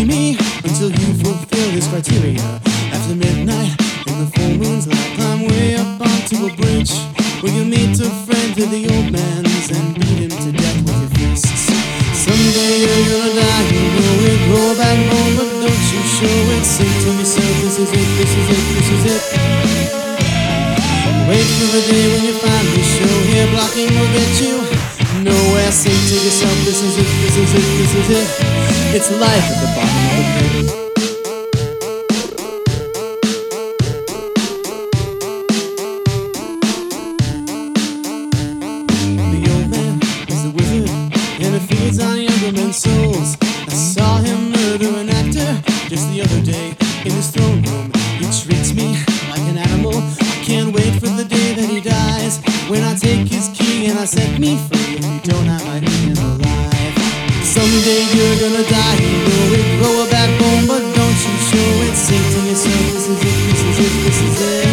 me until you fulfill this criteria. After midnight and the full moon's light, climb way up onto a bridge where you meet a friend of the old man's and beat him to death with your fists. Someday you're gonna die, you know it. Grow a backbone, but don't you show it. Say to yourself, this is it, this is it, this is it. Wait for the day when you finally show here. Blocking will get you nowhere. Say to yourself, this is it, this is it, this is it. It's life at the bottom of the pit. The old man is the wizard, and it feeds on younger men's souls. I saw him murder an actor just the other day in his throne room. He treats me like an animal. I can't wait for the day that he dies, when I take his key and I set me free. If you don't, I might eat him alive. Someday you're gonna die, you know it. Grow a backbone, but don't you show it. Say to yourself, this is it, this is it, this is it.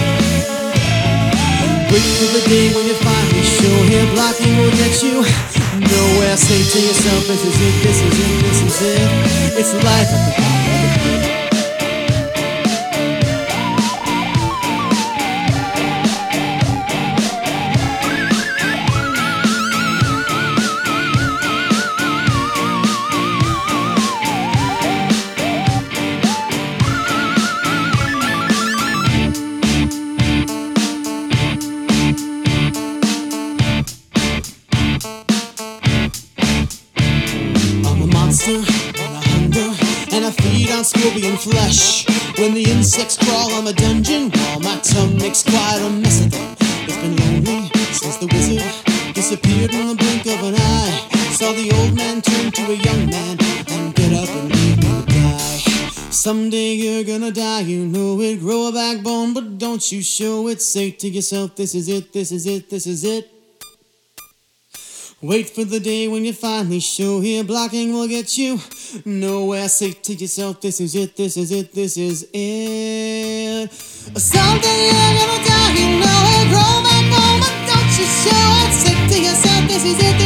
Wait for the day when you finally show here. Blocking will get you nowhere. Say to yourself, this is it, this is it, this is it. It's life at the bottom of the pit. And I hunger, and I feed on scorpion flesh. When the insects crawl on the dungeon wall, my tongue makes quite a mess of them. It's been lonely since the wizard disappeared in the blink of an eye. Saw the old man turn to a young man and get up and leave me to die. Someday you're gonna die, you know it. Grow a backbone, but don't you show it. Say to yourself, this is it, this is it, this is it. Wait for the day when you finally show here. Blocking will get you nowhere. Say to yourself, this is it, this is it, this is it. Someday you're gonna die, you know it. Grow back home, but don't you show it. Say to yourself, this is it,